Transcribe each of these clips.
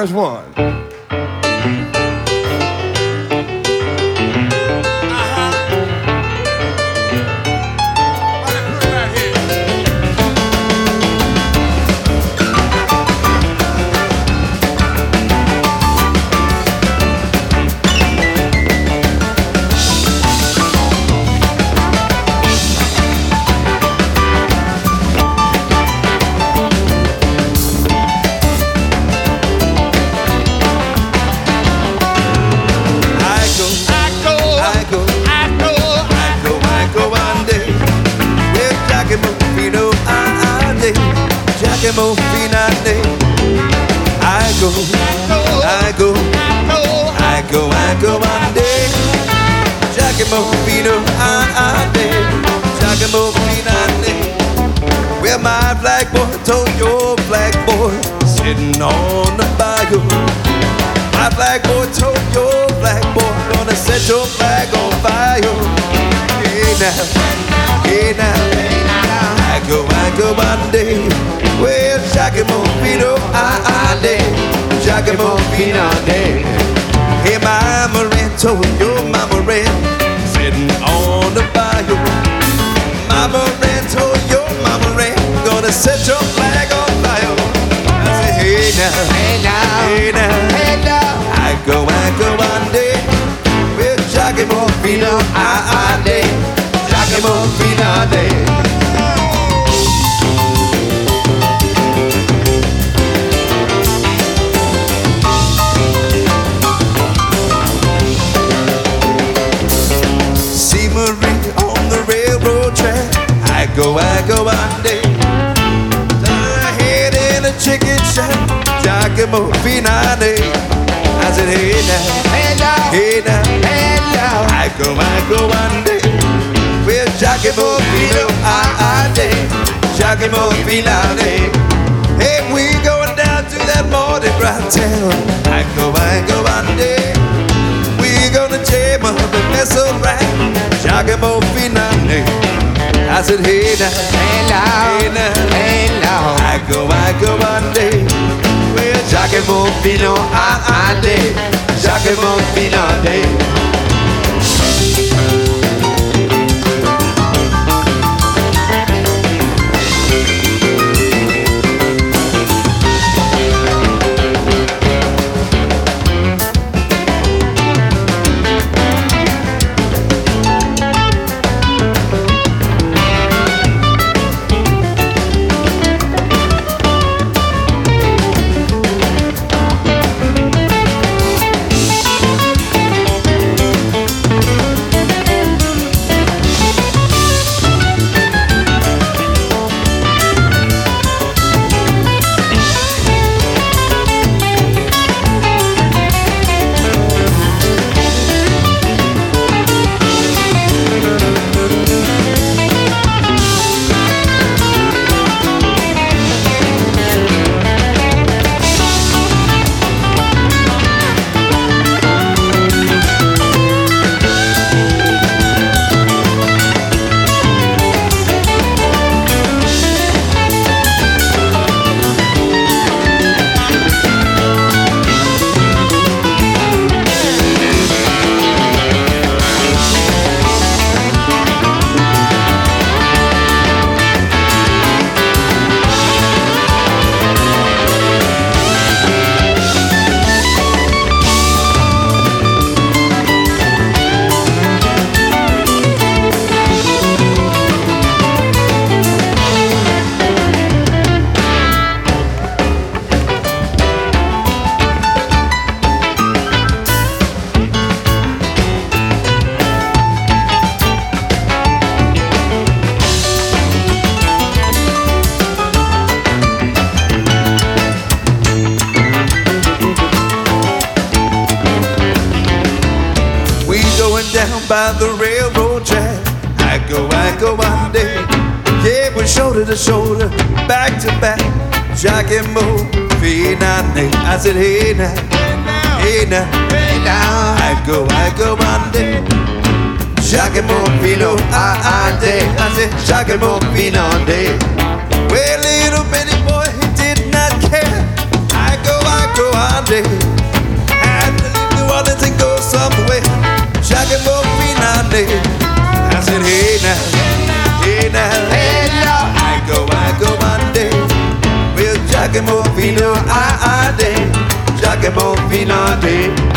West one. I go one day. Giacomo Fino, Giacomo Fino. Well, my black boy told your black boy sitting on the bayou. My black boy told your black boy gonna set your flag on fire. Hey now, hey now, hey now. I go one day. Well, Giacomo Fino, Giacomo Fino day. Hey, Mama Red told your Mama Red sitting on the bayou. Mama Red told your Mama Red gonna set your flag on fire. I say, hey now, hey now, hey now, hey now. I go one day. Well, Giacomo Fino, day, Giacomo Fino day. I go one day. Head in a chicken shack, Giacomo Fino. I said, hey now, hey now, hey now, hey now. I go one day. Well, Giacomo Fino, day, Giacomo Fino day. Hey, we going down to that Mardi Gras town. I go one day. We gonna jam up and mess around, Giacomo Fino day. I said, hey now, hey now, hey now, hey now. I go one day. Well, Giacomo Fino, day, Giacomo Fino day. Down by the railroad track, I go one day. Yeah, we're shoulder to shoulder, back to back, Giacomo Fino. I said, hey now, hey now, hey now. I go one day. Giacomo Fino, day. I said, Giacomo Fino day. Well, little bitty boy, he did not care. I go one day. Had to leave New Orleans and go somewhere. Jackie Bofinande. I said, hey now, hey now, hey now. I go one day. Well, Jackie Bofino, I day. Jackie Bofinande.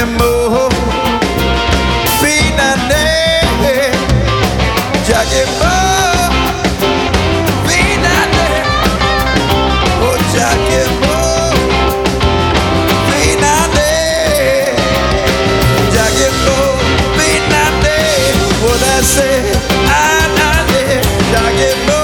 Giacomo Finale, Giacomo Finale, oh Giacomo Finale, Giacomo Finale, what I say, Giacomo,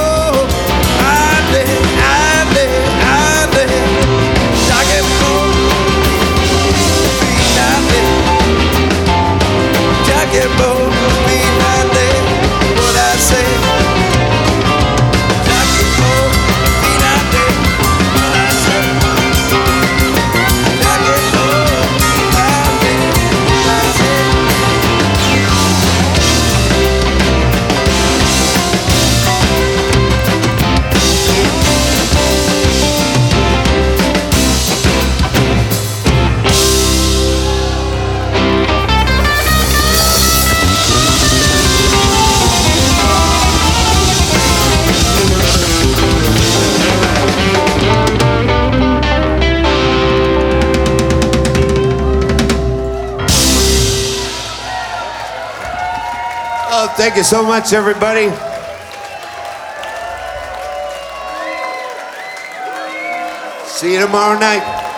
Giacomo Finale, what I say, Giacomo Finale, what I say, Giacomo Finale, what I say. Oh, thank you so much, everybody. See you tomorrow night.